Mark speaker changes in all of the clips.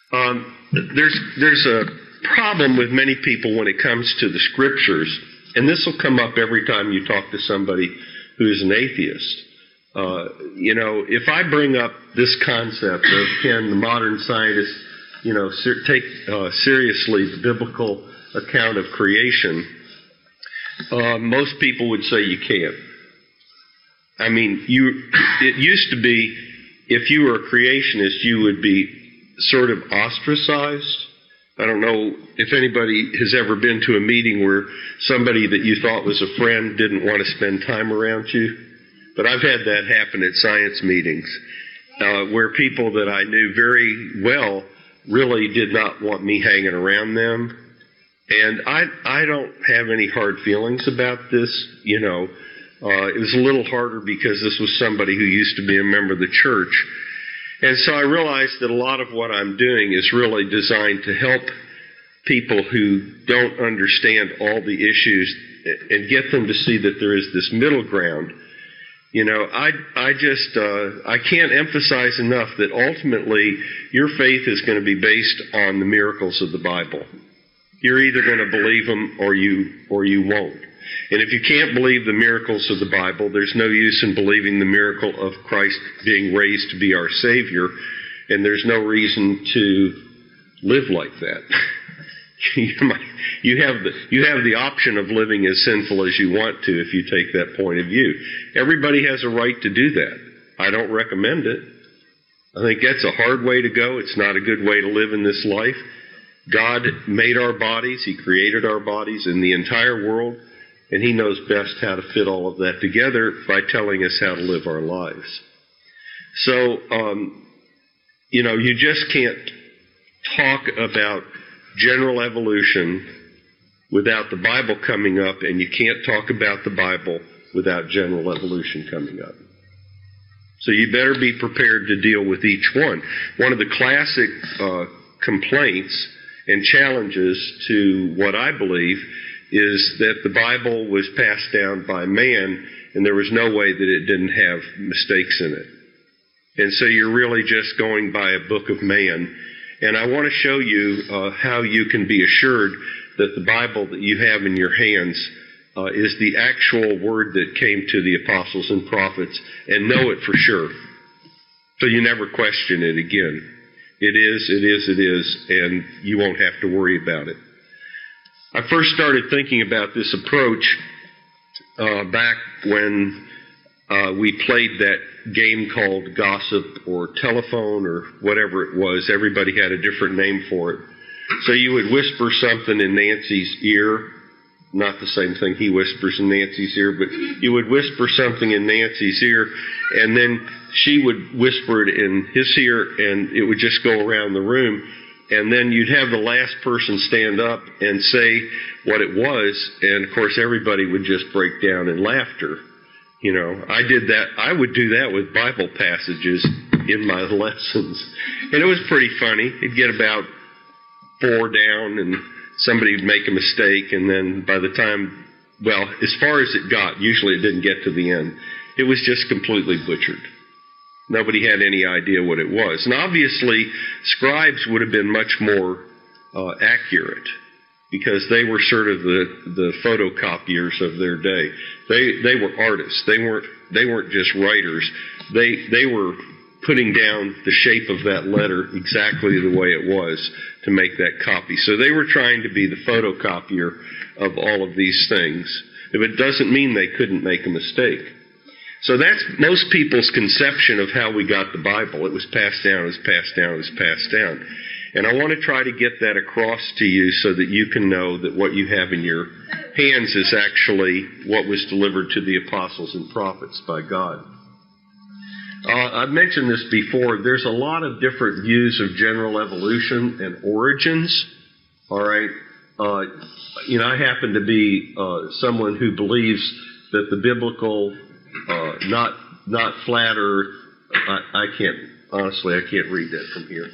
Speaker 1: There's a problem with many people when it comes to the Scriptures, and this will come up every time you talk to somebody who is an atheist. If I bring up this concept of can the modern scientist, take seriously the biblical account of creation, most people would say you can't. I mean, it used to be if you were a creationist, you would be sort of ostracized. I don't know if anybody has ever been to a meeting where somebody that you thought was a friend didn't want to spend time around you. But I've had that happen at science meetings where people that I knew very well really did not want me hanging around them. And I don't have any hard feelings about this. It was a little harder because this was somebody who used to be a member of the church. And so I realized that a lot of what I'm doing is really designed to help people who don't understand all the issues and get them to see that there is this middle ground. I can't emphasize enough that ultimately your faith is going to be based on the miracles of the Bible. You're either going to believe them or you won't. And if you can't believe the miracles of the Bible, there's no use in believing the miracle of Christ being raised to be our Savior, and there's no reason to live like that. You have the option of living as sinful as you want to if you take that point of view. Everybody has a right to do that. I don't recommend it. I think that's a hard way to go. It's not a good way to live in this life. God made our bodies. He created our bodies in the entire world, and He knows best how to fit all of that together by telling us how to live our lives. So, you just can't talk about general evolution without the Bible coming up, and you can't talk about the Bible without general evolution coming up. So you better be prepared to deal with each one. One of the classic complaints and challenges to what I believe is that the Bible was passed down by man, and there was no way that it didn't have mistakes in it. And so you're really just going by a book of man. And I want to show you how you can be assured that the Bible that you have in your hands is the actual word that came to the apostles and prophets, and know it for sure. So you never question it again. It is, and you won't have to worry about it. I first started thinking about this approach back when we played that game called Gossip or Telephone or whatever it was. Everybody had a different name for it. So you would whisper something in Nancy's ear, not the same thing he whispers in Nancy's ear, but you would whisper something in Nancy's ear, and then she would whisper it in his ear, and it would just go around the room. And then you'd have the last person stand up and say what it was, and of course everybody would just break down in laughter. I did that. I would do that with Bible passages in my lessons. And it was pretty funny. It'd get about 4 down, and somebody would make a mistake, and then by the time, as far as it got, usually it didn't get to the end. It was just completely butchered. Nobody had any idea what it was. And obviously, scribes would have been much more accurate, because they were sort of the photocopiers of their day. They were artists. They weren't just writers. They were putting down the shape of that letter exactly the way it was to make that copy. So they were trying to be the photocopier of all of these things. If it doesn't mean they couldn't make a mistake. So that's most people's conception of how we got the Bible. It was passed down, it was passed down, it was passed down. And I want to try to get that across to you so that you can know that what you have in your hands is actually what was delivered to the apostles and prophets by God. I've mentioned this before. There's a lot of different views of general evolution and origins. All right. I happen to be someone who believes that the biblical, not flat earth, I can't read that from here.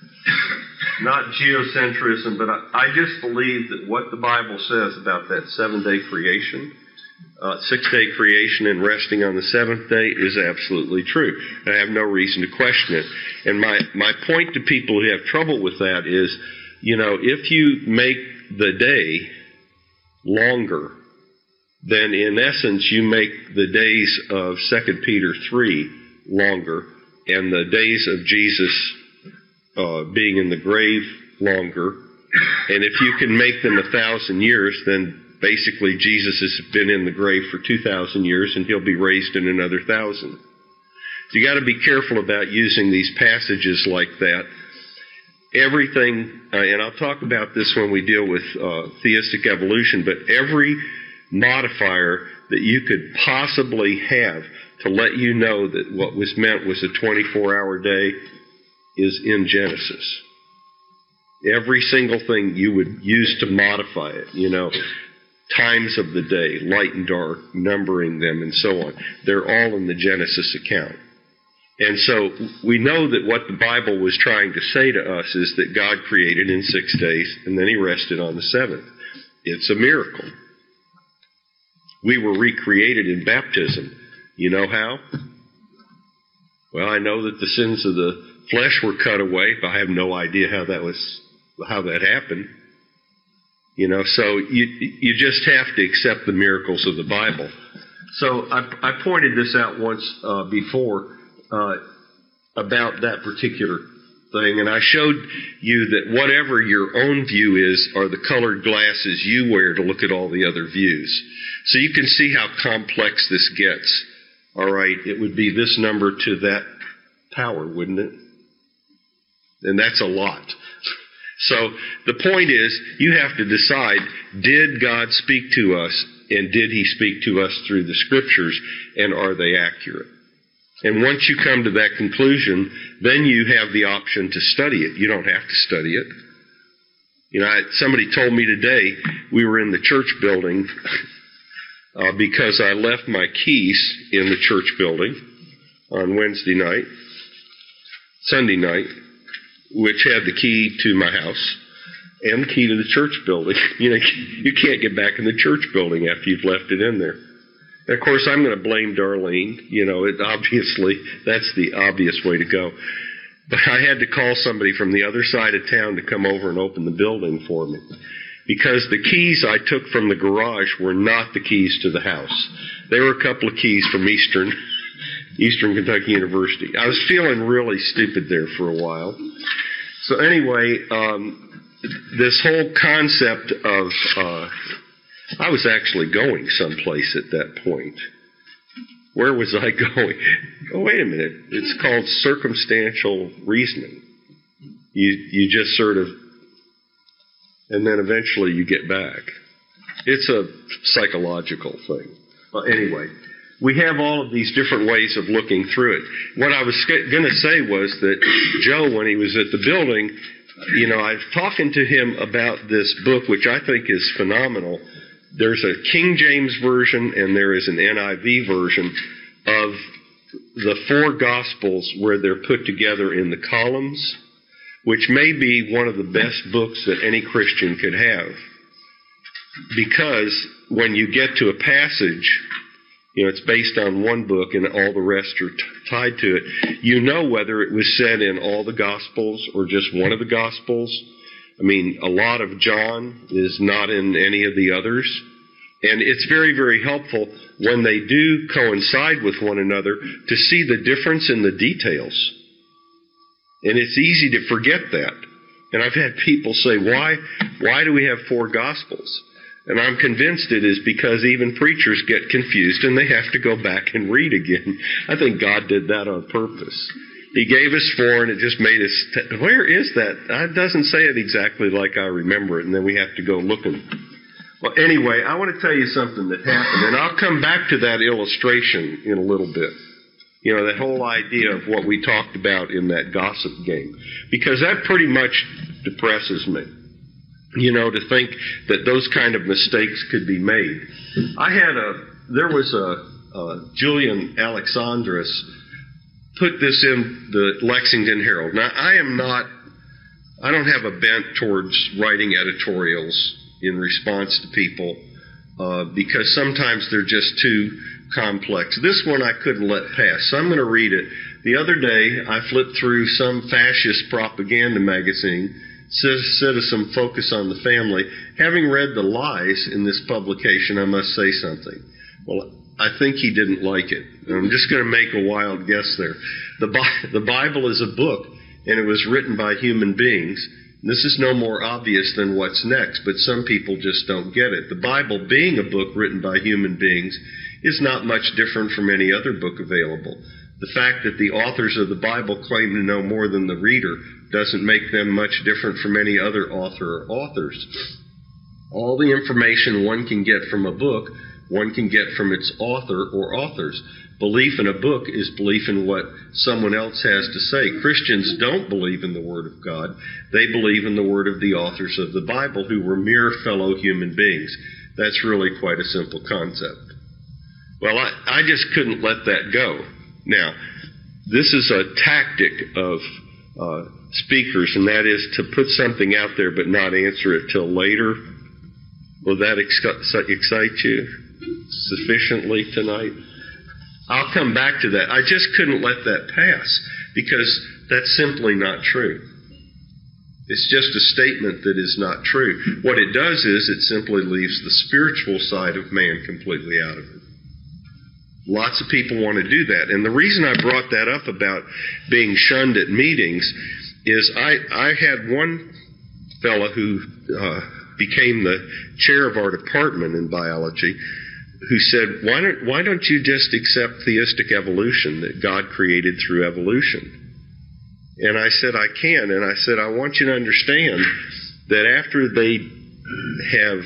Speaker 1: Not geocentrism, but I just believe that what the Bible says about that 7-day creation, six-day creation and resting on the seventh day is absolutely true. And I have no reason to question it. And my point to people who have trouble with that is, if you make the day longer, then in essence you make the days of 2 Peter 3 longer, and the days of Jesus being in the grave longer. And if you can make them 1,000 years, then basically Jesus has been in the grave for 2,000 years, and he'll be raised in another 1,000. So you got to be careful about using these passages like that. Everything, and I'll talk about this when we deal with theistic evolution, but every modifier that you could possibly have to let you know that what was meant was a 24-hour day is in Genesis. Every single thing you would use to modify it, times of the day, light and dark, numbering them, and so on. They're all in the Genesis account. And so we know that what the Bible was trying to say to us is that God created in 6 days, and then he rested on the seventh. It's a miracle. We were recreated in baptism. You know how? Well, I know that the sins of the flesh were cut away, but I have no idea how that happened. So you just have to accept the miracles of the Bible. So I pointed this out once before about that particular thing, and I showed you that whatever your own view is are the colored glasses you wear to look at all the other views. So you can see how complex this gets. All right, it would be this number to that power, wouldn't it? And that's a lot. So the point is, you have to decide, did God speak to us, and did he speak to us through the Scriptures, and are they accurate? And once you come to that conclusion, then you have the option to study it. You don't have to study it. Somebody told me today, we were in the church building because I left my keys in the church building on Sunday night, which had the key to my house and the key to the church building. You can't get back in the church building after you've left it in there. And of course, I'm going to blame Darlene. Obviously, that's the obvious way to go. But I had to call somebody from the other side of town to come over and open the building for me, because the keys I took from the garage were not the keys to the house. They were a couple of keys from Eastern Kentucky University. I was feeling really stupid there for a while. So anyway, this whole concept of, I was actually going someplace at that point. Where was I going? Oh, wait a minute. It's called circumstantial reasoning. You just sort of, and then eventually you get back. It's a psychological thing. Anyway, we have all of these different ways of looking through it. What I was going to say was that Joe, when he was at the building, I was talking to him about this book, which I think is phenomenal. There's a King James version and there is an NIV version of the four Gospels where they're put together in the columns, which may be one of the best books that any Christian could have. Because when you get to a passage, it's based on one book and all the rest are tied to it, whether it was said in all the Gospels or just one of the Gospels. I mean, a lot of John is not in any of the others. And it's very, very helpful when they do coincide with one another to see the difference in the details. And it's easy to forget that. And I've had people say, why do we have four Gospels? And I'm convinced it is because even preachers get confused and they have to go back and read again. I think God did that on purpose. He gave us four and it just made us, where is that? It doesn't say it exactly like I remember it, and then we have to go looking. Well, anyway, I want to tell you something that happened, and I'll come back to that illustration in a little bit. That whole idea of what we talked about in that gossip game. Because that pretty much depresses me. To think that those kind of mistakes could be made. There was a Julian Alexandros put this in the Lexington Herald. Now, I don't have a bent towards writing editorials in response to people because sometimes they're just too complex. This one I couldn't let pass, so I'm going to read it. The other day, I flipped through some fascist propaganda magazine, Citizen Focus on the Family. Having read the lies in this publication, I must say something. Well, I think he didn't like it. I'm just going to make a wild guess there. The Bible is a book, and it was written by human beings. This is no more obvious than what's next, but some people just don't get it. The Bible, being a book written by human beings, is not much different from any other book available. The fact that the authors of the Bible claim to know more than the reader doesn't make them much different from any other author or authors. All the information one can get from a book, one can get from its author or authors. Belief in a book is belief in what someone else has to say. Christians don't believe in the Word of God. They believe in the word of the authors of the Bible, who were mere fellow human beings. That's really quite a simple concept. Well, I just couldn't let that go. Now, this is a tactic of speakers, and that is to put something out there but not answer it till later. Will that excite you sufficiently tonight? I'll come back to that. I just couldn't let that pass because that's simply not true. It's just a statement that is not true. What it does is it simply leaves the spiritual side of man completely out of it. Lots of people want to do that. And the reason I brought that up about being shunned at meetings is I had one fellow who became the chair of our department in biology who said, why don't you just accept theistic evolution, that God created through evolution? And I said, I can. And I said, I want you to understand that after they have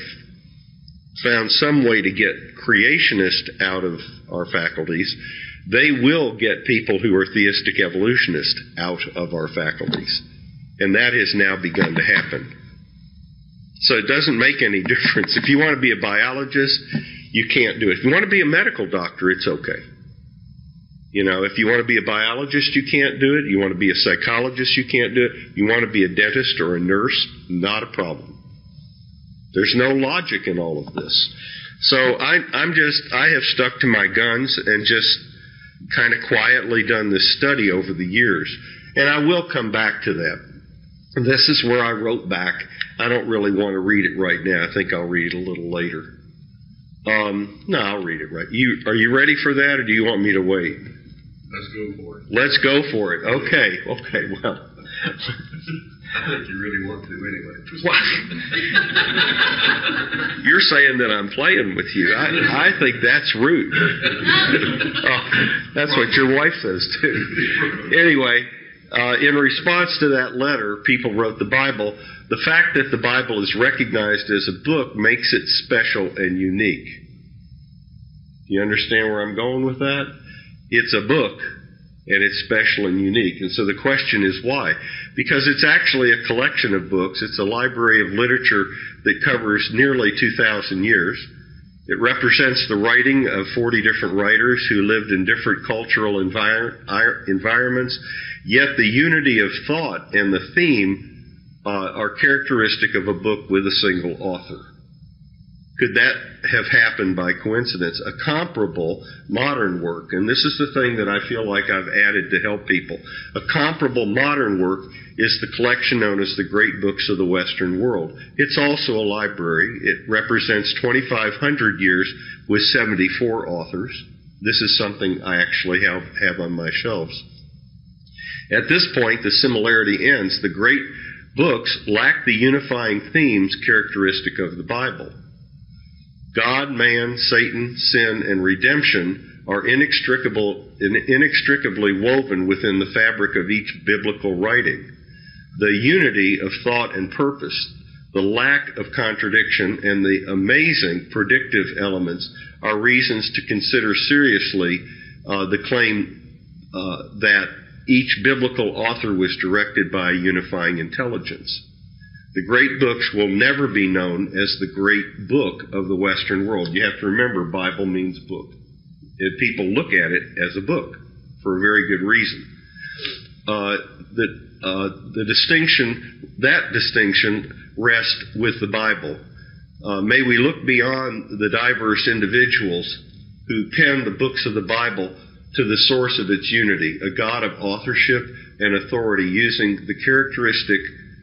Speaker 1: found some way to get creationists out of our faculties, they will get people who are theistic evolutionists out of our faculties. And that has now begun to happen. So it doesn't make any difference. If you want to be a biologist, you can't do it. If you want to be a medical doctor, it's okay. You know, if you want to be a biologist, you can't do it. You want to be a psychologist, you can't do it. You want to be a dentist or a nurse, not a problem. There's no logic in all of this. So I have stuck to my guns and just kind of quietly done this study over the years. And I will come back to that. And this is where I wrote back. I don't really want to read it right now. I think I'll read it a little later. No, I'll read it right. Are you ready for that, or do you want me to wait?
Speaker 2: Let's go for it.
Speaker 1: Let's go for it. Okay, well.
Speaker 2: I think you really want to anyway.
Speaker 1: You're saying that I'm playing with you. I think that's rude. That's what your wife says too. Anyway, in response to that letter, people wrote the Bible. The fact that the Bible is recognized as a book makes it special and unique. Do you understand where I'm going with that? It's a book, and it's special and unique. And so the question is why? Because it's actually a collection of books. It's a library of literature that covers nearly 2,000 years. It represents the writing of 40 different writers who lived in different cultural environments, yet the unity of thought and the theme are characteristic of a book with a single author. Could that have happened by coincidence? A comparable modern work, and this is the thing that I feel like I've added to help people, a comparable modern work is the collection known as the Great Books of the Western World. It's also a library. It represents 2,500 years with 74 authors. This is something I actually have on my shelves. At this point, the similarity ends. The great books lack the unifying themes characteristic of the Bible. God, man, Satan, sin, and redemption are inextricably woven within the fabric of each biblical writing. The unity of thought and purpose, the lack of contradiction, and the amazing predictive elements are reasons to consider seriously the claim that each biblical author was directed by a unifying intelligence. The great books will never be known as the great book of the Western world. You have to remember, Bible means book. People look at it as a book for a very good reason. That distinction rests with the Bible. May we look beyond the diverse individuals who pen the books of the Bible to the source of its unity, a God of authorship and authority using the characteristic,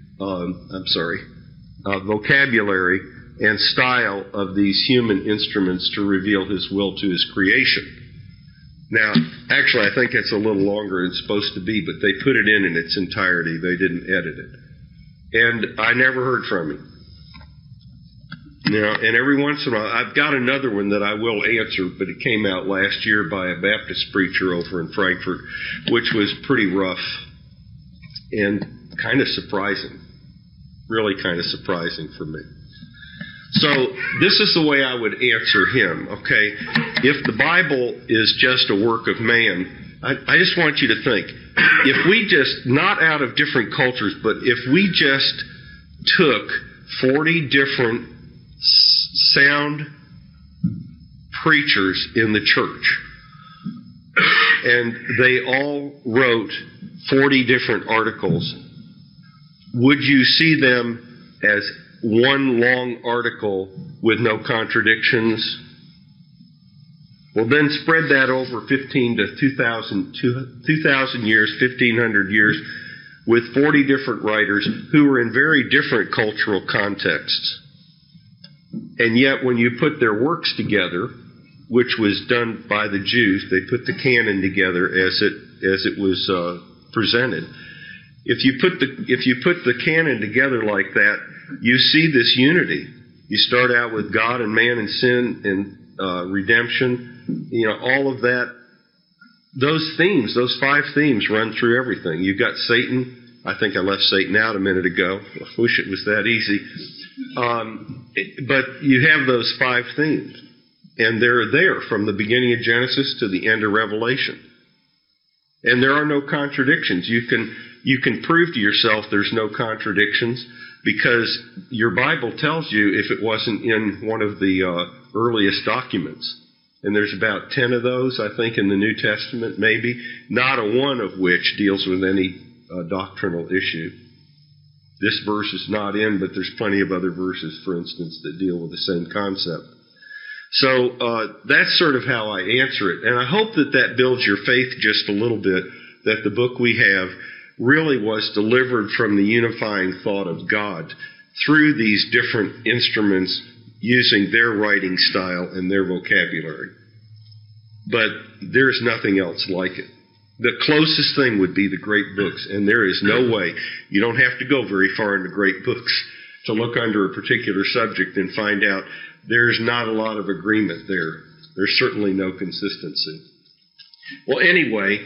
Speaker 1: vocabulary and style of these human instruments to reveal His will to His creation. Now, actually, I think it's a little longer than it's supposed to be, but they put it in its entirety. They didn't edit it. And I never heard from him. Now, and every once in a while, I've got another one that I will answer, but it came out last year by a Baptist preacher over in Frankfurt, which was pretty rough and kind of surprising. Really kind of surprising for me. So, this is the way I would answer him, okay? If the Bible is just a work of man, I just want you to think, if we just, not out of different cultures, but if we just took 40 different sound preachers in the church, and they all wrote 40 different articles, would you see them as one long article with no contradictions? Well, then spread that over 15 to 2,000 years, 1,500 years, with 40 different writers who were in very different cultural contexts. And yet, when you put their works together, which was done by the Jews, they put the canon together as it was presented. If you put the canon together like that, you see this unity. You start out with God and man and sin and redemption. You know, all of that. Those themes, those 5 themes, run through everything. You've got Satan. I think I left Satan out a minute ago. I wish it was that easy. But you have those 5 themes, and they're there from the beginning of Genesis to the end of Revelation. And there are no contradictions. You can prove to yourself there's no contradictions because your Bible tells you if it wasn't in one of the earliest documents. And there's about 10 of those, I think, in the New Testament, maybe, not a one of which deals with any doctrinal issue. This verse is not in, but there's plenty of other verses, for instance, that deal with the same concept. So that's sort of how I answer it. And I hope that builds your faith just a little bit, that the book we have really was delivered from the unifying thought of God through these different instruments using their writing style and their vocabulary. But there's nothing else like it. The closest thing would be the great books, and there is no way. You don't have to go very far into great books to look under a particular subject and find out there's not a lot of agreement there. There's certainly no consistency. Well, anyway,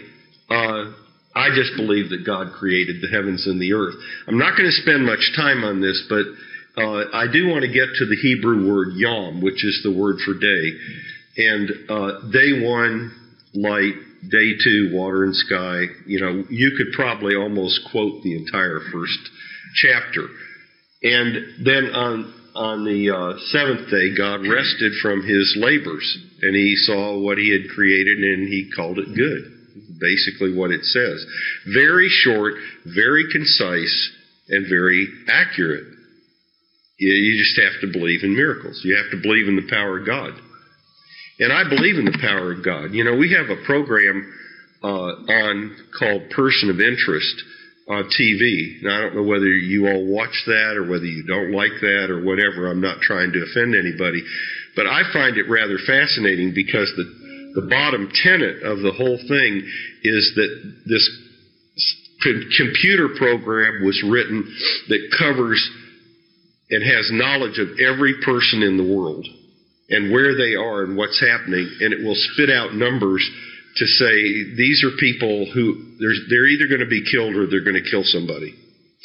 Speaker 1: I just believe that God created the heavens and the earth. I'm not going to spend much time on this, but I do want to get to the Hebrew word yom, which is the word for day. And day 1, light. Day 2, water and sky. You know, you could probably almost quote the entire first chapter. And then on the 7th day, God rested from His labors, and He saw what He had created, and He called it good. Basically what it says. Very short, very concise, and very accurate. You just have to believe in miracles. You have to believe in the power of God. And I believe in the power of God. You know, we have a program called Person of Interest on TV. Now, I don't know whether you all watch that or whether you don't like that or whatever. I'm not trying to offend anybody. But I find it rather fascinating because the bottom tenet of the whole thing is that this computer program was written that covers and has knowledge of every person in the world and where they are and what's happening, and it will spit out numbers to say these are people who they're either going to be killed or they're going to kill somebody.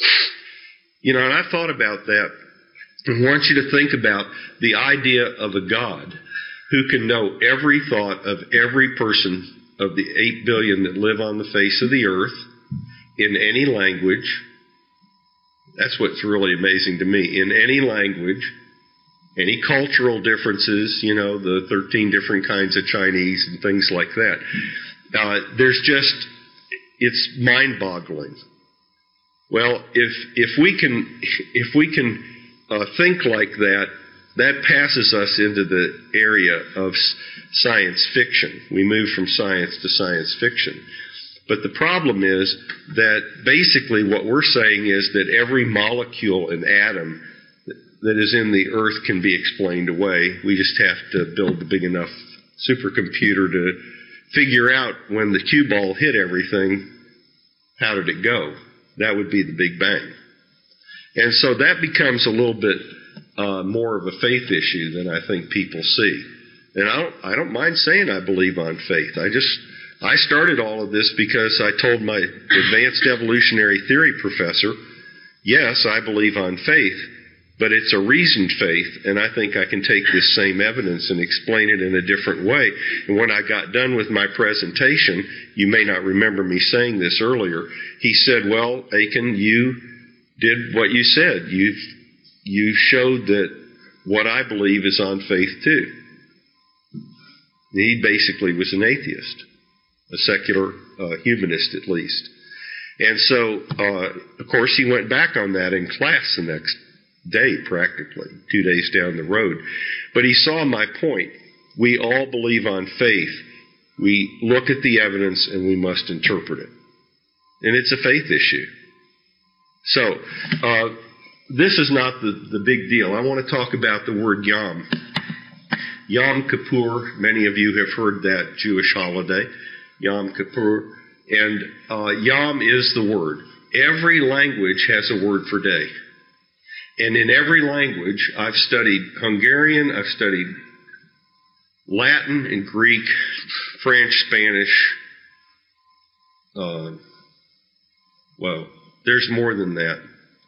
Speaker 1: You know, and I thought about that and want you to think about the idea of a God who can know every thought of every person of the 8 billion that live on the face of the earth in any language. That's what's really amazing to me. In any language, any cultural differences, you know, the 13 different kinds of Chinese and things like that. It's mind-boggling. Well, if we can think like that, that passes us into the area of science fiction. We move from science to science fiction. But the problem is that basically what we're saying is that every molecule and atom that is in the earth can be explained away. We just have to build a big enough supercomputer to figure out when the cue ball hit everything, how did it go? That would be the Big Bang. And so that becomes a little bit more of a faith issue than I think people see. And I don't mind saying I believe on faith. I started all of this because I told my advanced evolutionary theory professor, yes, I believe on faith, but it's a reasoned faith, and I think I can take this same evidence and explain it in a different way. And when I got done with my presentation, you may not remember me saying this earlier, he said, well, Aiken, you did what you said. You showed that what I believe is on faith too. He basically was an atheist, a secular humanist at least. And so, of course, he went back on that in class the next day, practically, 2 days down the road. But he saw my point. We all believe on faith. We look at the evidence and we must interpret it. And it's a faith issue. So, this is not the big deal. I want to talk about the word Yom. Yom Kippur, many of you have heard that Jewish holiday, Yom Kippur. And Yom is the word. Every language has a word for day. And in every language, I've studied Hungarian, I've studied Latin and Greek, French, Spanish. Well, there's more than that.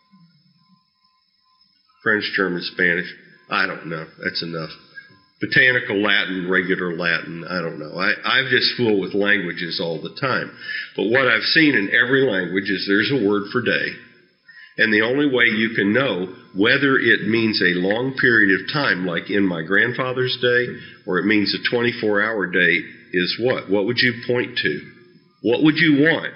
Speaker 1: French, German, Spanish. I don't know. That's enough. Botanical Latin, regular Latin, I don't know. I've just fooled with languages all the time. But what I've seen in every language is there's a word for day. And the only way you can know whether it means a long period of time, like in my grandfather's day, or it means a 24-hour day, is what? What would you point to? What would you want?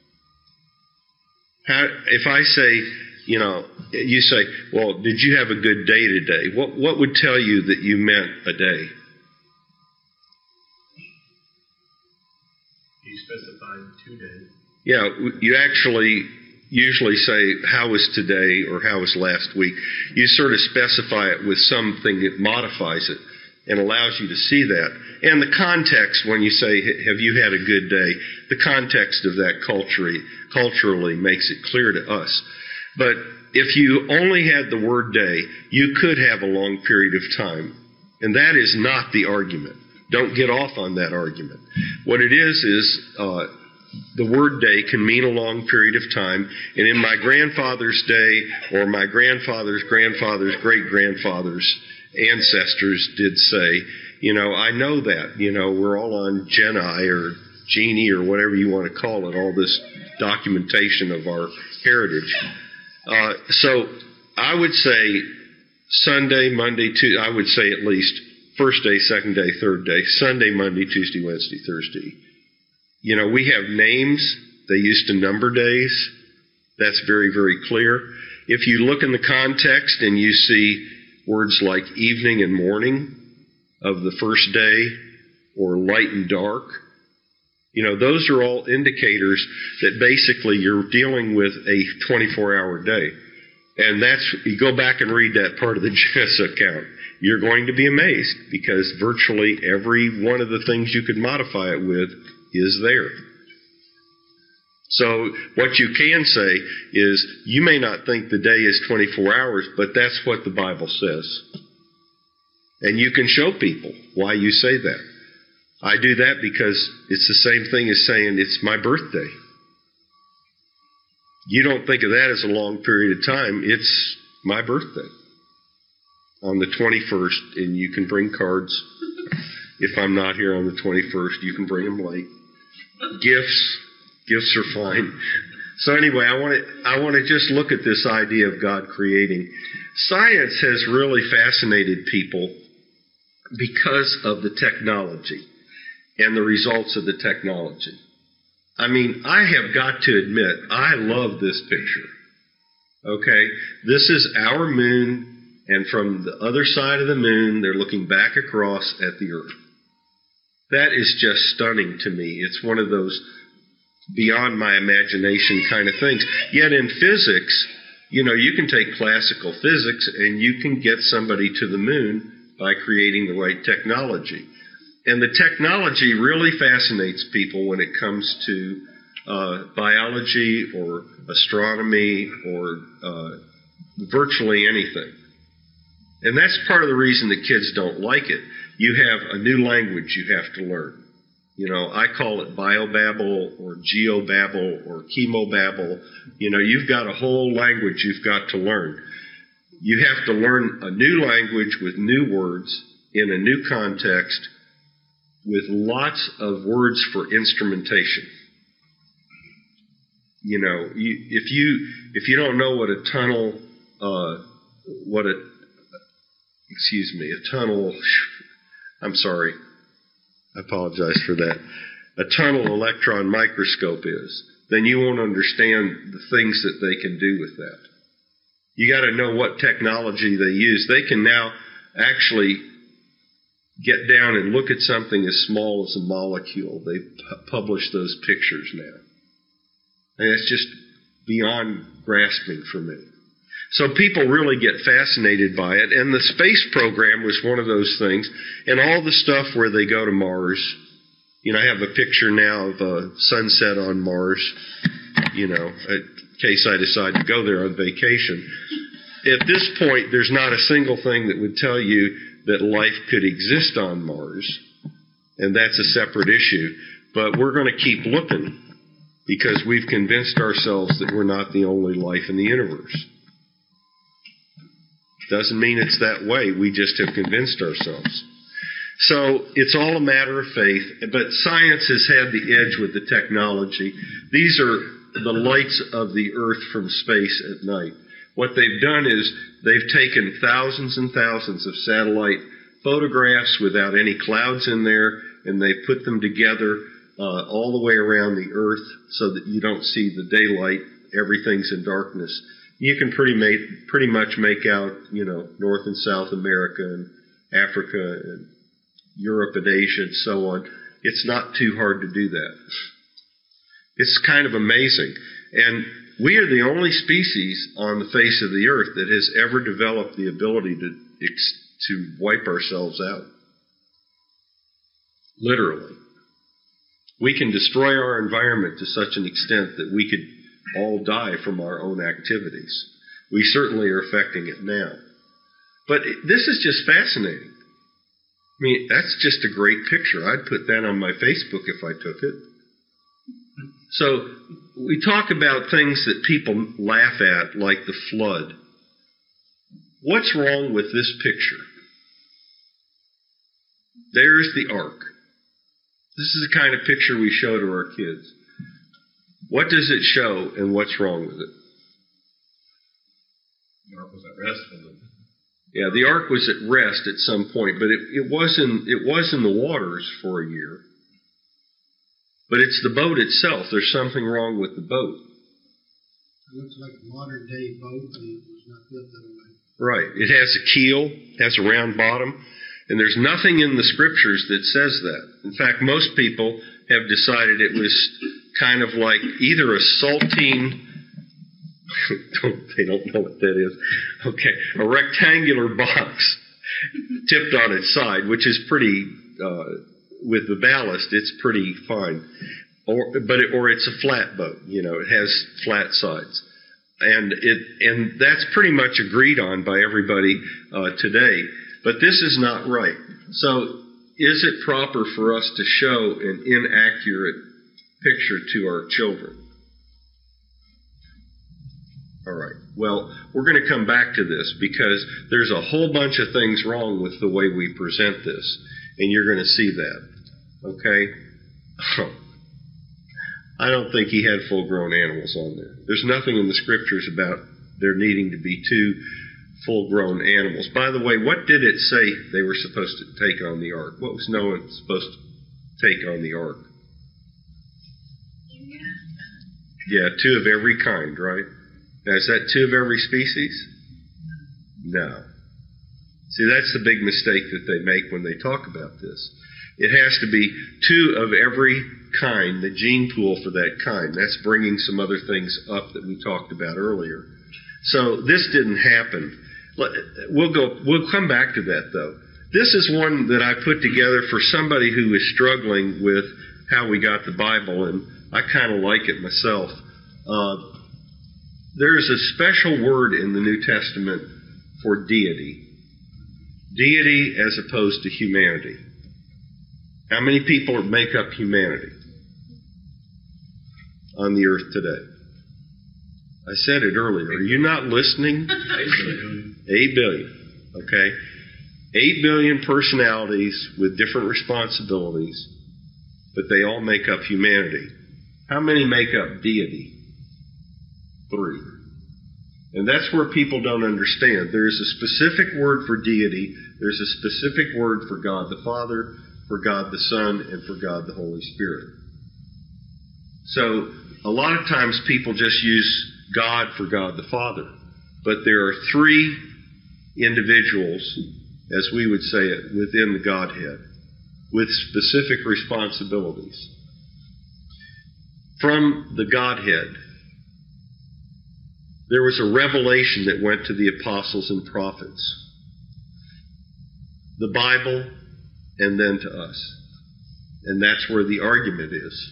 Speaker 1: If I say, you say, well, did you have a good day today? What would tell you that you meant a day?
Speaker 2: You specified 2 days.
Speaker 1: Yeah, you actually usually say, how was today or how was last week? You sort of specify it with something that modifies it and allows you to see that. And the context, when you say, have you had a good day, the context of that culturally makes it clear to us. But if you only had the word day, you could have a long period of time. And that is not the argument. Don't get off on that argument. What it is the word day can mean a long period of time. And in my grandfather's day, or my grandfather's grandfather's great-grandfather's ancestors did say, I know that. We're all on Geni or Genie or whatever you want to call it, all this documentation of our heritage. So I would say Sunday, Monday, Tuesday, I would say at least first day, second day, third day, Sunday, Monday, Tuesday, Wednesday, Thursday. We have names. They used to number days. That's very, very clear. If you look in the context and you see words like evening and morning of the first day or light and dark, those are all indicators that basically you're dealing with a 24-hour day. And you go back and read that part of the Genesis account. You're going to be amazed because virtually every one of the things you could modify it with is there. So what you can say is you may not think the day is 24 hours, but that's what the Bible says. And you can show people why you say that. I do that because it's the same thing as saying it's my birthday. You don't think of that as a long period of time. It's my birthday on the 21st, and you can bring cards. If I'm not here on the 21st, you can bring them late. Gifts are fine. So anyway, I want to just look at this idea of God creating. Science has really fascinated people because of the technology and the results of the technology. I mean, I have got to admit, I love this picture. Okay? This is our moon, And from the other side of the moon, they're looking back across at the Earth. That is just stunning to me. It's one of those beyond my imagination kind of things. Yet in physics, you know, you can take classical physics and you can get somebody to the moon by creating the right technology. And the technology really fascinates people when it comes to biology or astronomy or virtually anything. And that's part of the reason that kids don't like it. You have a new language you have to learn. You know, I call it biobabble or geobabble or chemobabble. You know, you've got a whole language you've got to learn. You have to learn a new language with new words in a new context with lots of words for instrumentation. You know, if you don't know what a tunnel, I'm sorry. I apologize for that. A tunnel electron microscope is, then you won't understand the things that they can do with that. You got to know what technology they use. They can now actually get down and look at something as small as a molecule. They publish those pictures now. And it's just beyond grasping for me. So people really get fascinated by it. And the space program was one of those things. And all the stuff where they go to Mars. You know, I have a picture now of a sunset on Mars, you know, in case I decide to go there on vacation. At this point, there's not a single thing that would tell you that life could exist on Mars. And that's a separate issue. But we're going to keep looking because we've convinced ourselves that we're not the only life in the universe. Doesn't mean it's that way. We just have convinced ourselves. So it's all a matter of faith, but science has had the edge with the technology. These are the lights of the Earth from space at night. What they've done is they've taken thousands and thousands of satellite photographs without any clouds in there, and they put them together all the way around the Earth so that you don't see the daylight. Everything's in darkness. You can pretty much make out, you know, North and South America and Africa and Europe and Asia and so on. It's not too hard to do that. It's kind of amazing. And we are the only species on the face of the earth that has ever developed the ability to wipe ourselves out. Literally. We can destroy our environment to such an extent that we could all die from our own activities. We certainly are affecting it now. But this is just fascinating. I mean, that's just a great picture. I'd put that on my Facebook if I took it. So we talk about things that people laugh at, like the flood. What's wrong with this picture? There's the ark. This is the kind of picture we show to our kids. What does it show, and what's wrong with it?
Speaker 2: The ark was at rest for them.
Speaker 1: Yeah, the ark was at rest at some point, but it was in the waters for a year. But it's the boat itself. There's something wrong with the boat.
Speaker 3: It looks like a modern-day boat, and it was not built that way.
Speaker 1: Right. It has a keel, has a round bottom, and there's nothing in the scriptures that says that. In fact, most people have decided it was kind of like either a saltine, they don't know what that is, okay, a rectangular box tipped on its side, which is pretty, with the ballast, it's pretty fine. Or it's a flat boat, you know, it has flat sides. And that's pretty much agreed on by everybody today. But this is not right. So is it proper for us to show an inaccurate picture to our children? All right. Well, we're going to come back to this because there's a whole bunch of things wrong with the way we present this. And you're going to see that. Okay? I don't think he had full-grown animals on there. There's nothing in the scriptures about there needing to be two full-grown animals. By the way, what did it say they were supposed to take on the ark? What was Noah supposed to take on the ark? Yeah, 2 of every kind, right? Now, is that 2 of every species? No. See, that's the big mistake that they make when they talk about this. It has to be 2 of every kind, the gene pool for that kind. That's bringing some other things up that we talked about earlier. So this didn't happen. We'll come back to that, though. This is one that I put together for somebody who is struggling with how we got the Bible, and I kind of like it myself. There is a special word in the New Testament for deity. Deity as opposed to humanity. How many people make up humanity on the earth today? I said it earlier. Are you not listening? 8 billion. Okay? 8 billion personalities with different responsibilities, but they all make up humanity. How many make up deity? 3. And that's where people don't understand. There's a specific word for deity. There's a specific word for God the Father, for God the Son, and for God the Holy Spirit. So a lot of times people just use God for God the Father. But there are 3 individuals, as we would say it, within the Godhead, with specific responsibilities. From the Godhead, there was a revelation that went to the apostles and prophets, the Bible, and then to us. And that's where the argument is.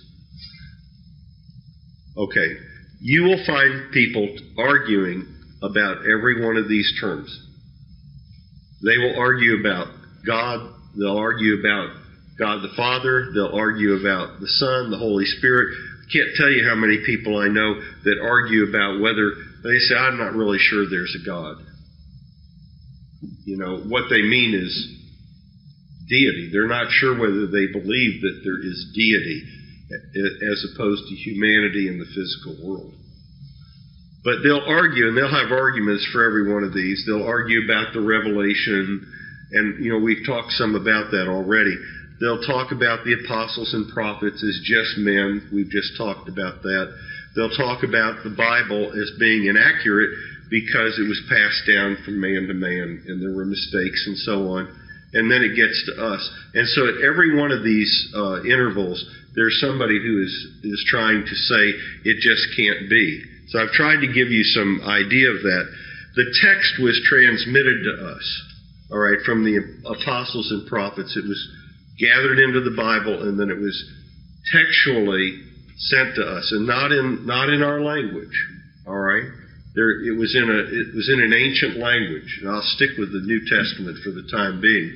Speaker 1: Okay, you will find people arguing about every one of these terms. They will argue about God, they'll argue about God the Father, they'll argue about the Son, the Holy Spirit. I can't tell you how many people I know that argue about whether, they say, I'm not really sure there's a God. You know, what they mean is deity. They're not sure whether they believe that there is deity as opposed to humanity in the physical world. But they'll argue, and they'll have arguments for every one of these. They'll argue about the revelation, and, you know, we've talked some about that already. They'll talk about the apostles and prophets as just men. We've just talked about that. They'll talk about the Bible as being inaccurate because it was passed down from man to man, and there were mistakes and so on. And then it gets to us. And so at every one of these intervals, there's somebody who is trying to say it just can't be. So I've tried to give you some idea of that. The text was transmitted to us, all right, from the apostles and prophets. It was gathered into the Bible, and then it was textually sent to us, and not in our language, all right. It was in an ancient language, and I'll stick with the New Testament for the time being.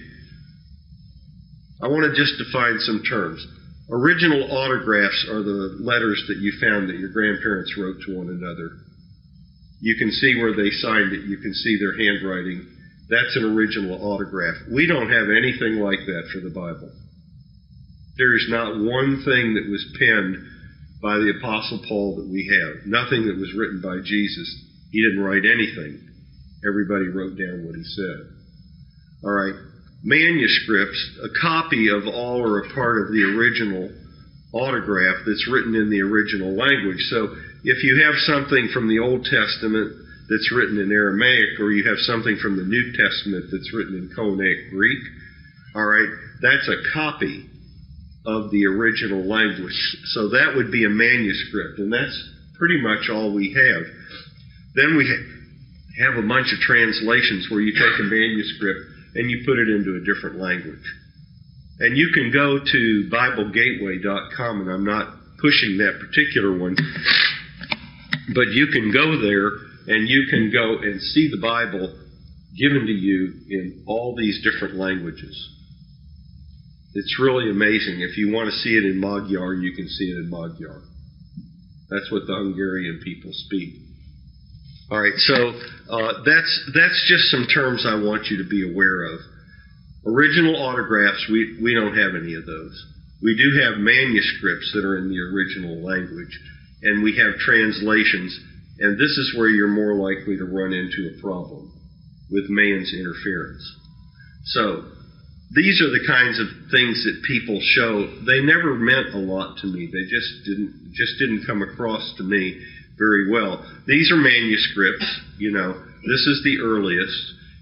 Speaker 1: I want to just define some terms. Original autographs are the letters that you found that your grandparents wrote to one another. You can see where they signed it. You can see their handwriting. That's an original autograph. We don't have anything like that for the Bible. There is not one thing that was penned by the Apostle Paul that we have. Nothing that was written by Jesus. He didn't write anything. Everybody wrote down what he said. All right. Manuscripts, a copy of all or a part of the original autograph that's written in the original language. So if you have something from the Old Testament that's written in Aramaic, or you have something from the New Testament that's written in Koine Greek, all right, that's a copy of the original language. So that would be a manuscript, and that's pretty much all we have. Then we have a bunch of translations where you take a manuscript and you put it into a different language. And you can go to BibleGateway.com, and I'm not pushing that particular one, but you can go there and you can go and see the Bible given to you in all these different languages. It's really amazing. If you want to see it in Magyar, you can see it in Magyar. That's what the Hungarian people speak. All right, so that's just some terms I want you to be aware of. Original autographs, we don't have any of those. We do have manuscripts that are in the original language, and we have translations, and this is where you're more likely to run into a problem with man's interference. So these are the kinds of things that people show. They never meant a lot to me. They just didn't come across to me very well. These are manuscripts, you know. This is the earliest.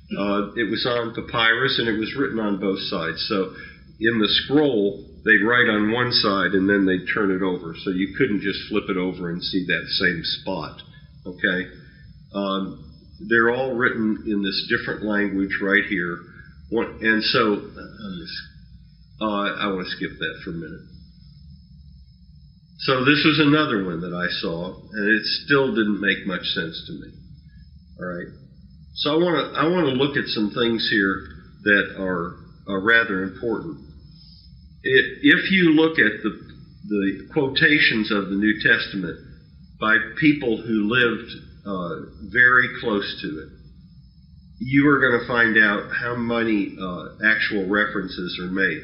Speaker 1: It was on papyrus, and it was written on both sides. So in the scroll, they'd write on one side, and then they'd turn it over. So you couldn't just flip it over and see that same spot. Okay? They're all written in this different language right here. And so, I want to skip that for a minute. So this was another one that I saw, and it still didn't make much sense to me. All right. So I want to look at some things here that are rather important. If you look at the quotations of the New Testament by people who lived very close to it, you are going to find out how many actual references are made.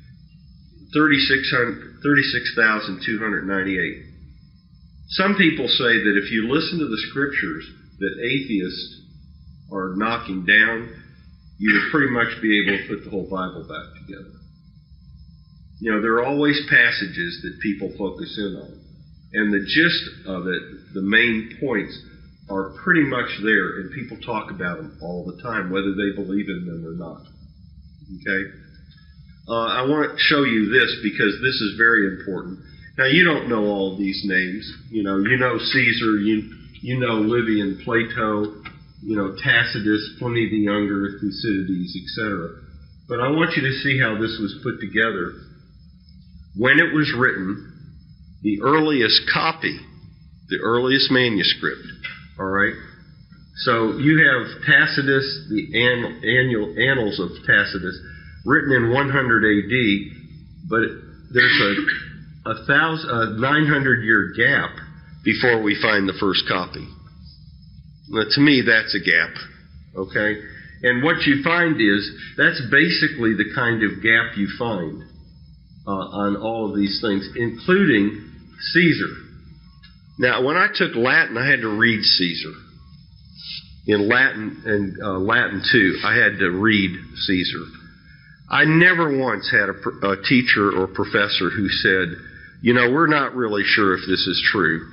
Speaker 1: 36,298. Some people say that if you listen to the scriptures that atheists are knocking down, you would pretty much be able to put the whole Bible back together. You know, there are always passages that people focus in on. And the gist of it, the main points, are pretty much there, and people talk about them all the time, whether they believe in them or not. Okay? I want to show you this because this is very important. Now, you don't know all of these names. You know Caesar, you know Livy and Plato, Tacitus, Pliny the Younger, Thucydides, etc. But I want you to see how this was put together. When it was written, the earliest copy, the earliest manuscript, all right? So you have Tacitus, the Annals of Tacitus, written in 100 A.D., but there's a 900-year gap before we find the first copy. Now, to me, that's a gap, okay? And what you find is that's basically the kind of gap you find on all of these things, including Caesar. Now, when I took Latin, I had to read Caesar. In Latin, and Latin too, I had to read Caesar. I never once had a teacher or professor who said, we're not really sure if this is true.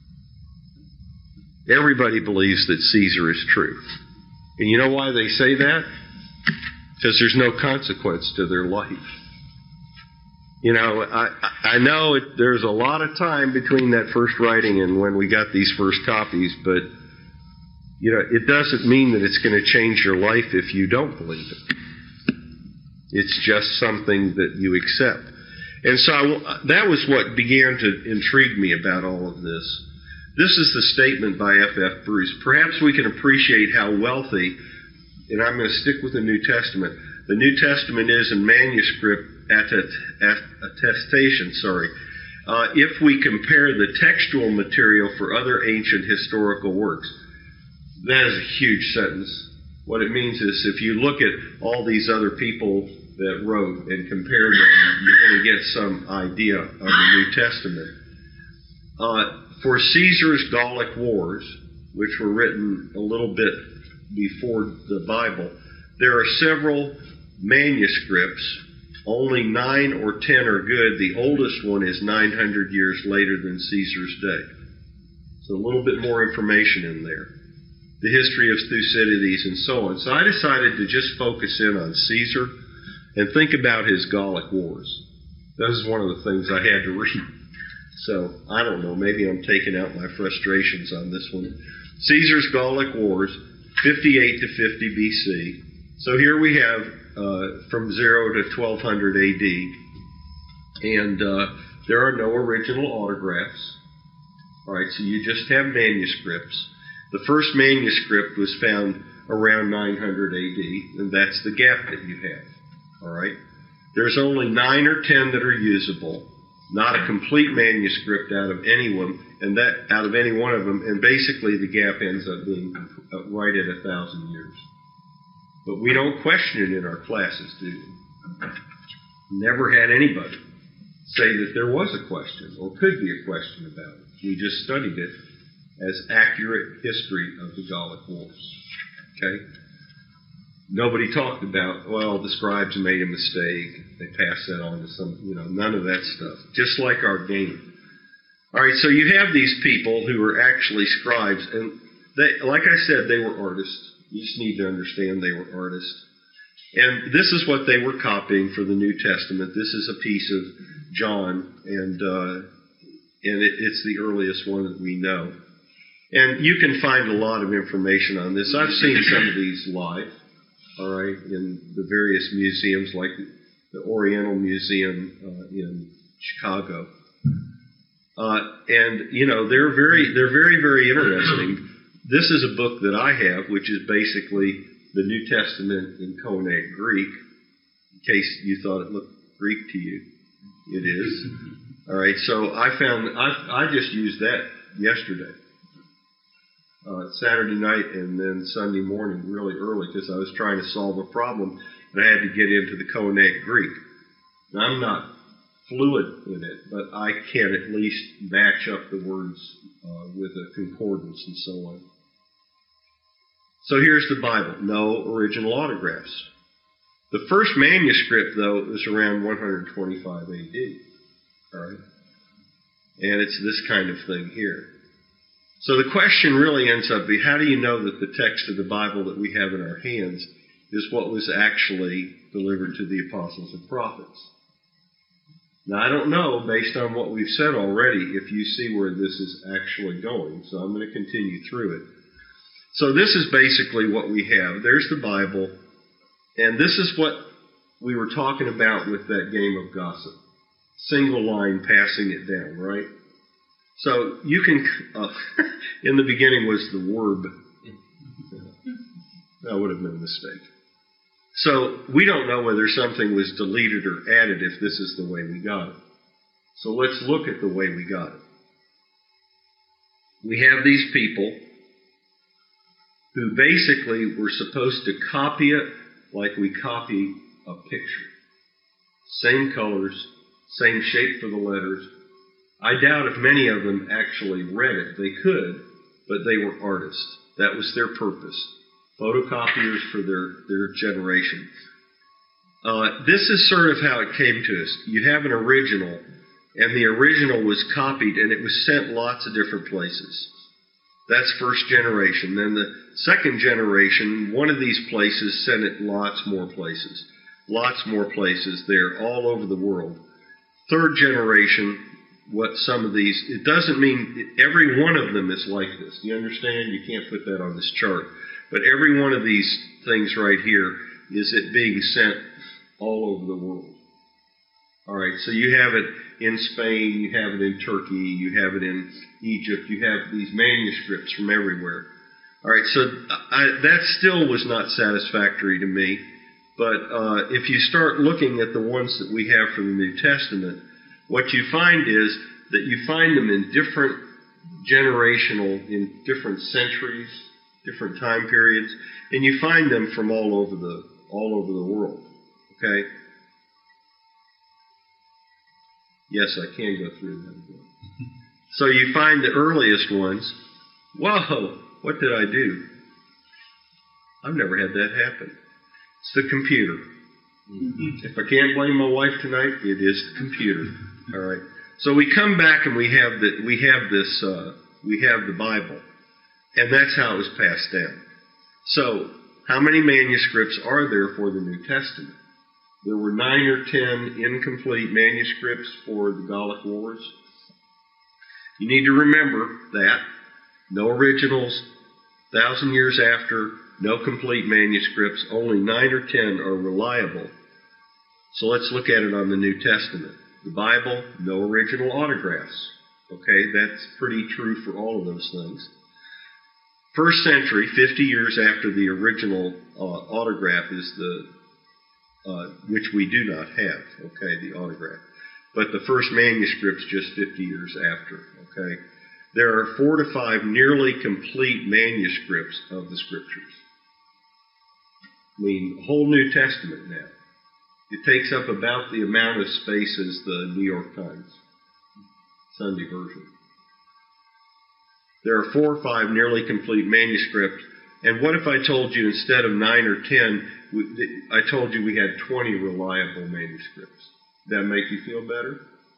Speaker 1: Everybody believes that Caesar is true. And you know why they say that? Because there's no consequence to their life. I know there's a lot of time between that first writing and when we got these first copies, but, it doesn't mean that it's going to change your life if you don't believe it. It's just something that you accept. And so that was what began to intrigue me about all of this. This is the statement by F.F. Bruce. Perhaps we can appreciate how wealthy, and I'm going to stick with the New Testament. The New Testament is in manuscript attestation, if we compare the textual material for other ancient historical works. That is a huge sentence. What it means is if you look at all these other people that wrote and compare them, you're going to get some idea of the New Testament. For Caesar's Gallic Wars, which were written a little bit before the Bible, there are several manuscripts. Only 9 or 10 are good. The oldest one is 900 years later than Caesar's day. So a little bit more information in there. The history of Thucydides and so on. So I decided to just focus in on Caesar and think about his Gallic Wars. That was one of the things I had to read. So, I don't know, maybe I'm taking out my frustrations on this one. Caesar's Gallic Wars, 58 to 50 BC. So here we have from 0 to 1200 AD. And there are no original autographs. All right, so you just have manuscripts. The first manuscript was found around 900 AD, and that's the gap that you have. All right? There's only 9 or 10 that are usable, not a complete manuscript out of any one of them, and basically the gap ends up being right at 1,000 years. But we don't question it in our classes, do we? Never had anybody say that there was a question or could be a question about it. We just studied it as accurate history of the Gallic Wars. Okay? Nobody talked about, the scribes made a mistake. They passed that on to none of that stuff. Just like our game. All right, so you have these people who are actually scribes, and they, like I said, they were artists. You just need to understand they were artists. And this is what they were copying for the New Testament. This is a piece of John, and it's the earliest one that we know. And you can find a lot of information on this. I've seen some of these live, all right, in the various museums, like the Oriental Museum in Chicago. And you know, they're very, very interesting. This is a book that I have, which is basically the New Testament in Koine Greek. In case you thought it looked Greek to you, it is. All right. So I just used that yesterday, Saturday night, and then Sunday morning, really early, because I was trying to solve a problem, and I had to get into the Koine Greek. Now, I'm not fluent in it, but I can at least match up the words with a concordance and so on. So here's the Bible. No original autographs. The first manuscript, though, is around 125 A.D. All right? And it's this kind of thing here. So the question really ends up being, how do you know that the text of the Bible that we have in our hands is what was actually delivered to the apostles and prophets? Now, I don't know, based on what we've said already, if you see where this is actually going. So I'm going to continue through it. So this is basically what we have. There's the Bible, and this is what we were talking about with that game of gossip. Single line passing it down, right? So you can, in the beginning was the verb. That would have been a mistake. So we don't know whether something was deleted or added if this is the way we got it. So let's look at the way we got it. We have these people who basically were supposed to copy it like we copy a picture. Same colors, same shape for the letters. I doubt if many of them actually read it. They could, but they were artists. That was their purpose. Photocopiers for their generation. This is sort of how it came to us. You have an original, and the original was copied, and it was sent lots of different places. That's first generation. Then the second generation, one of these places sent it lots more places. Lots more places there, all over the world. Third generation, what some of these, it doesn't mean every one of them is like this. You understand? You can't put that on this chart. But every one of these things right here is it being sent all over the world. All right, so you have it in Spain, you have it in Turkey, you have it in Egypt, you have these manuscripts from everywhere. All right, so that still was not satisfactory to me. But if you start looking at the ones that we have from the New Testament, what you find is that you find them in different in different centuries, different time periods, and you find them from all over the world. Okay? Yes, I can go through them again. So you find the earliest ones. Whoa, what did I do? I've never had that happen. It's the computer. If I can't blame my wife tonight, it is the computer. All right. So we come back and we have the Bible, and that's how it was passed down. So how many manuscripts are there for the New Testament? There were 9 or 10 incomplete manuscripts for the Gallic Wars. You need to remember that. No originals, 1,000 years after, no complete manuscripts, only 9 or 10 are reliable. So let's look at it on the New Testament. The Bible, no original autographs. Okay, that's pretty true for all of those things. First century, 50 years after the original autograph is which we do not have, okay, the autograph. But the first manuscript's just 50 years after, okay. There are 4 to 5 nearly complete manuscripts of the Scriptures. I mean, the whole New Testament now. It takes up about the amount of space as the New York Times Sunday version. There are 4 or 5 nearly complete manuscripts. And what if I told you instead of 9 or 10, I told you we had 20 reliable manuscripts? Does that make you feel better?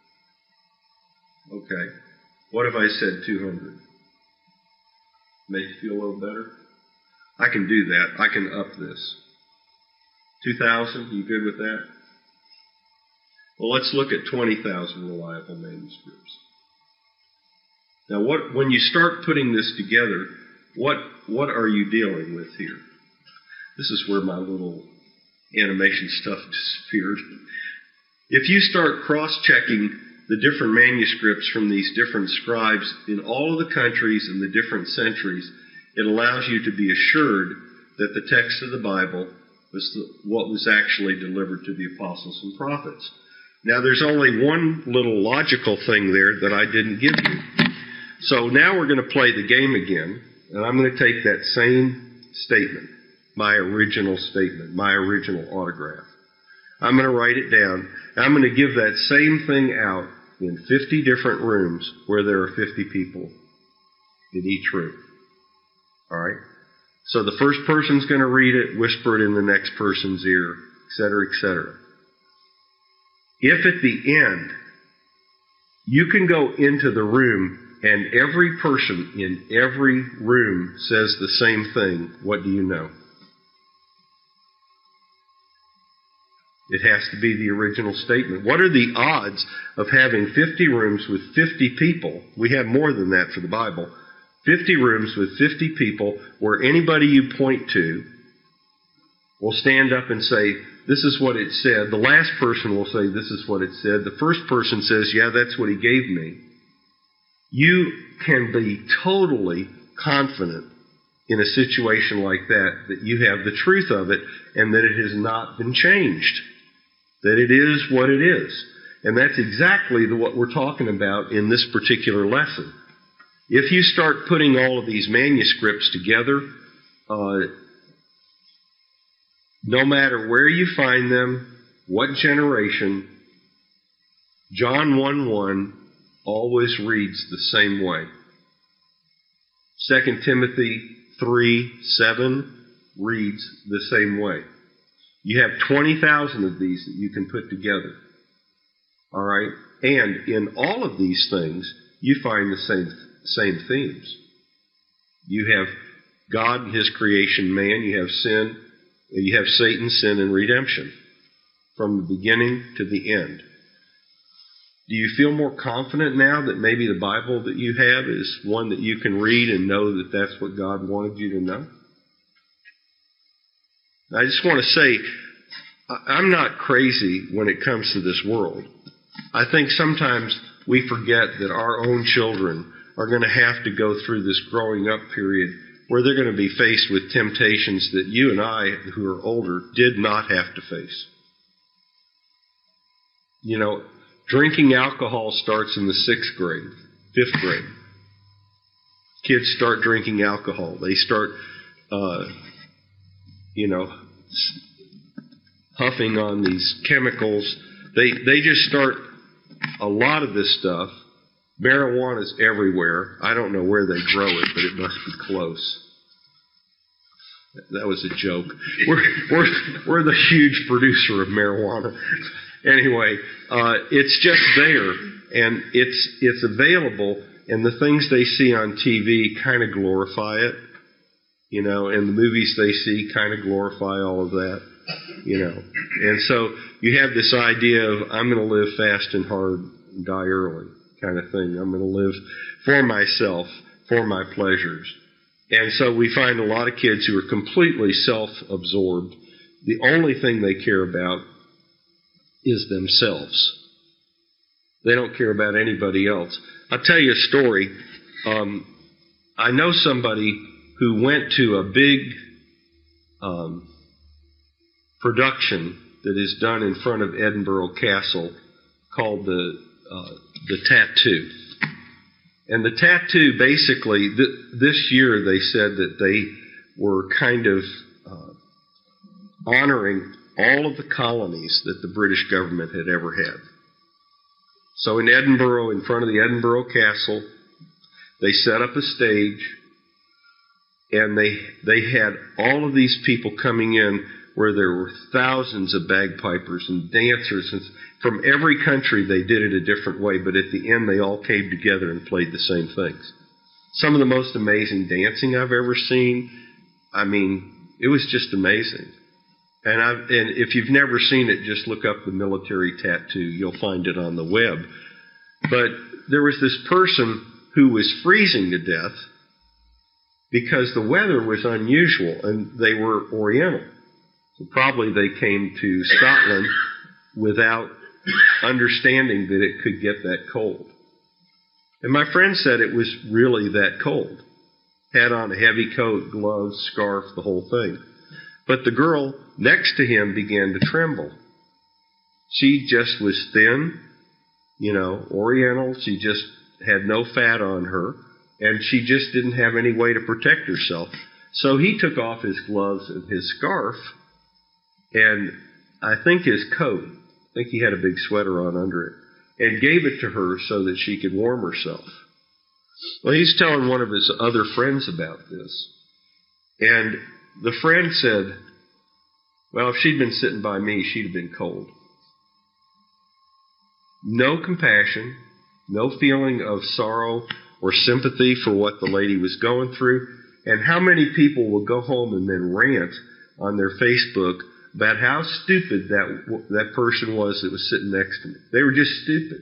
Speaker 1: Okay. What if I said 200? Make you feel a little better? I can do that. I can up this. 2,000, you good with that? Well, let's look at 20,000 reliable manuscripts. Now, when you start putting this together, what are you dealing with here? This is where my little animation stuff disappeared. If you start cross-checking the different manuscripts from these different scribes in all of the countries and the different centuries, it allows you to be assured that the text of the Bible was what was actually delivered to the apostles and prophets. Now, there's only one little logical thing there that I didn't give you. So now we're going to play the game again, and I'm going to take that same statement, my original statement, my original autograph. I'm going to write it down, and I'm going to give that same thing out in 50 different rooms where there are 50 people in each room. All right? So the first person's going to read it, whisper it in the next person's ear, etc., etc. If at the end you can go into the room and every person in every room says the same thing, what do you know? It has to be the original statement. What are the odds of having 50 rooms with 50 people? We have more than that for the Bible. 50 rooms with 50 people where anybody you point to will stand up and say, this is what it said. The last person will say, this is what it said. The first person says, yeah, that's what he gave me. You can be totally confident in a situation like that you have the truth of it and that it has not been changed. That it is what it is. And that's exactly what we're talking about in this particular lesson. If you start putting all of these manuscripts together, no matter where you find them, what generation, John 1:1 always reads the same way. 2 Timothy 3:7 reads the same way. You have 20,000 of these that you can put together. All right? And in all of these things, you find the same themes. You have God and His creation, man. You have sin. You have Satan, sin, and redemption from the beginning to the end. Do you feel more confident now that maybe the Bible that you have is one that you can read and know that that's what God wanted you to know? I just want to say, I'm not crazy when it comes to this world. I think sometimes we forget that our own children are going to have to go through this growing up period where they're going to be faced with temptations that you and I, who are older, did not have to face. You know, drinking alcohol starts in the 6th grade, 5th grade. Kids start drinking alcohol. They start, huffing on these chemicals. They just start a lot of this stuff. Marijuana's everywhere. I don't know where they grow it, but it must be close. That was a joke. We're the huge producer of marijuana. Anyway, it's just there, and it's available, and the things they see on TV kind of glorify it, and the movies they see kind of glorify all of that, And so you have this idea of, I'm going to live fast and hard and die early kind of thing. I'm going to live for myself, for my pleasures. And so we find a lot of kids who are completely self-absorbed. The only thing they care about is themselves. They don't care about anybody else. I'll tell you a story. I know somebody who went to a big production that is done in front of Edinburgh Castle called the Tattoo. And the Tattoo, basically, this year they said that they were kind of honoring all of the colonies that the British government had ever had. So in Edinburgh, in front of the Edinburgh Castle, they set up a stage, and they had all of these people coming in where there were thousands of bagpipers and dancers. And from every country, they did it a different way, but at the end, they all came together and played the same things. Some of the most amazing dancing I've ever seen. I mean, it was just amazing. And if you've never seen it, just look up the military tattoo. You'll find it on the web. But there was this person who was freezing to death because the weather was unusual, and they were Oriental. So probably they came to Scotland without understanding that it could get that cold. And my friend said it was really that cold. Had on a heavy coat, gloves, scarf, the whole thing. But the girl next to him began to tremble. She just was thin, Oriental. She just had no fat on her, and she just didn't have any way to protect herself. So he took off his gloves and his scarf, and I think his coat. I think he had a big sweater on under it, and gave it to her so that she could warm herself. Well, he's telling one of his other friends about this, and the friend said, well, if she'd been sitting by me, she'd have been cold. No compassion, no feeling of sorrow or sympathy for what the lady was going through. And how many people will go home and then rant on their Facebook about how stupid that person was that was sitting next to me. They were just stupid.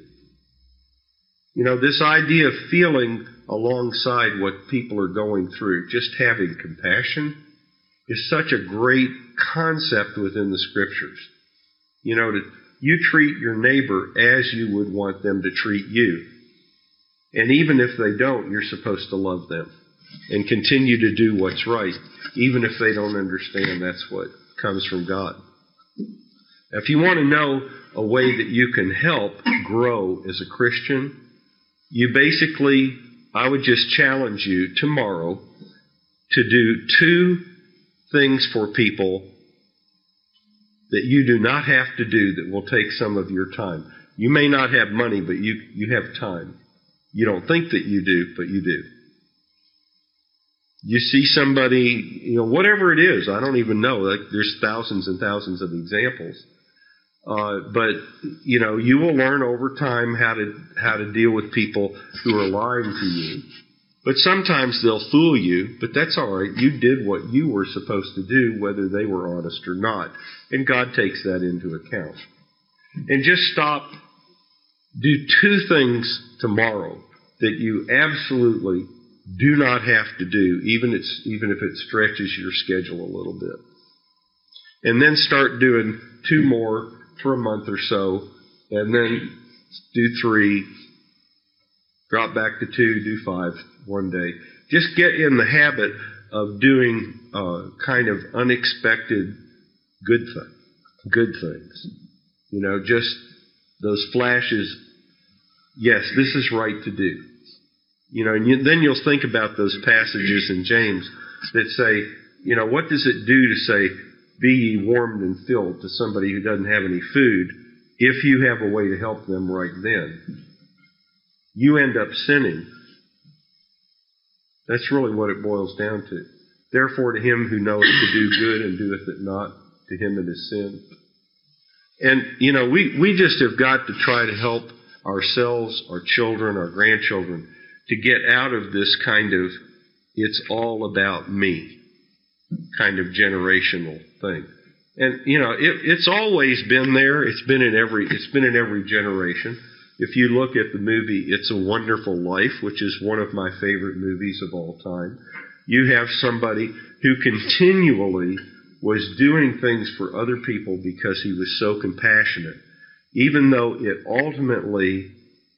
Speaker 1: This idea of feeling alongside what people are going through, just having compassion, is such a great concept within the Scriptures. You treat your neighbor as you would want them to treat you. And even if they don't, you're supposed to love them and continue to do what's right, even if they don't understand that's what comes from God. If you want to know a way that you can help grow as a Christian, I would just challenge you tomorrow to do 2 things for people that you do not have to do that will take some of your time. You may not have money, but you have time. You don't think that you do, but you do. You see somebody, whatever it is, I don't even know. There's thousands and thousands of examples. But you will learn over time how to deal with people who are lying to you. But sometimes they'll fool you, but that's all right. You did what you were supposed to do, whether they were honest or not. And God takes that into account. And just stop. Do 2 things tomorrow that you absolutely do not have to do, even if it stretches your schedule a little bit. And then start doing 2 more for a month or so, and then do 3, drop back to 2, do 5 one day. Just get in the habit of doing kind of unexpected good things. Just those flashes. Yes, this is right to do. And then you'll think about those passages in James that say, what does it do to say, be ye warmed and filled to somebody who doesn't have any food if you have a way to help them right then? You end up sinning. That's really what it boils down to. Therefore, to him who knoweth to do good and doeth it not, to him it is sin. And, we just have got to try to help ourselves, our children, our grandchildren, to get out of this kind of, it's all about me kind of generational thing. And, it's always been there. It's been in every generation. If you look at the movie It's a Wonderful Life, which is one of my favorite movies of all time, you have somebody who continually was doing things for other people because he was so compassionate, even though it ultimately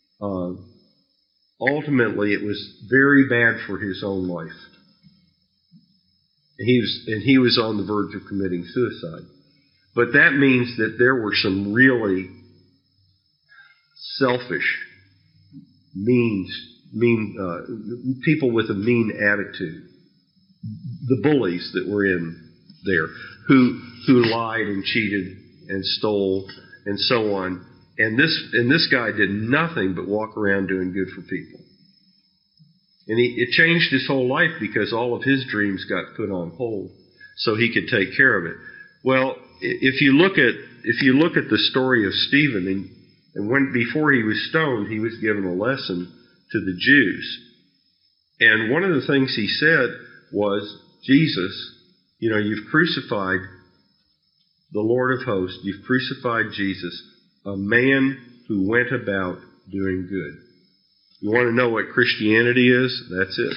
Speaker 1: it was very bad for his own life. He was on the verge of committing suicide. But that means that there were some really selfish, mean people with a mean attitude. The bullies that were in there, who lied and cheated and stole and so on. And this guy did nothing but walk around doing good for people. And it changed his whole life because all of his dreams got put on hold so he could take care of it. Well, if you look at the story of Stephen, and before he was stoned, he was given a lesson to the Jews. And one of the things he said was, Jesus You've crucified the Lord of hosts. You've crucified Jesus, a man who went about doing good. You want to know what Christianity is? That's it.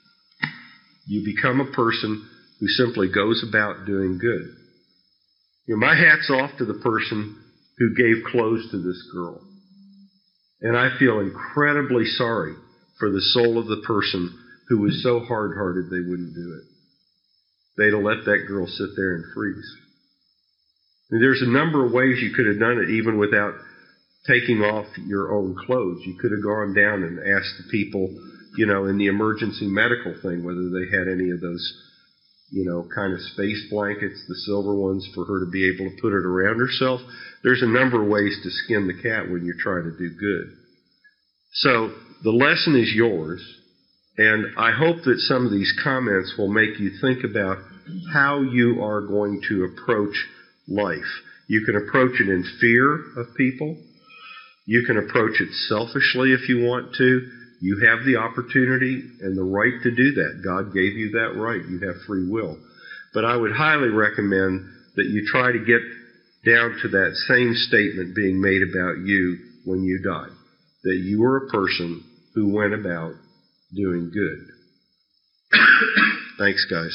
Speaker 1: You become a person who simply goes about doing good. My hat's off to the person who gave clothes to this girl. And I feel incredibly sorry for the soul of the person who was so hard-hearted they wouldn't do it. They'd have let that girl sit there and freeze. There's a number of ways you could have done it even without taking off your own clothes. You could have gone down and asked the people, in the emergency medical thing, whether they had any of those, kind of space blankets, the silver ones, for her to be able to put it around herself. There's a number of ways to skin the cat when you're trying to do good. So the lesson is yours, and I hope that some of these comments will make you think about how you are going to approach life. You can approach it in fear of people. You can approach it selfishly if you want to. You have the opportunity and the right to do that. God gave you that right. You have free will. But I would highly recommend that you try to get down to that same statement being made about you when you die. That you were a person who went about doing good. Thanks, guys.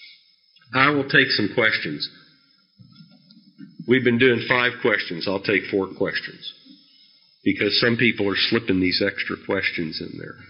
Speaker 1: I will take some questions. We've been doing 5 questions. I'll take 4 questions, because some people are slipping these extra questions in there.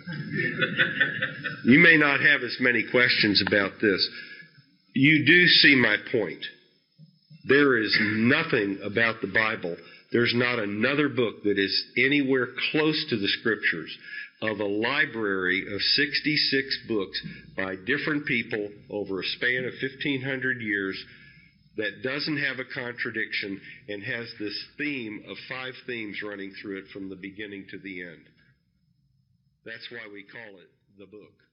Speaker 1: You may not have as many questions about this. You do see my point. There is nothing about the Bible. There's not another book that is anywhere close to the Scriptures of a library of 66 books by different people over a span of 1,500 years that doesn't have a contradiction and has this theme of 5 themes running through it from the beginning to the end. That's why we call it the book.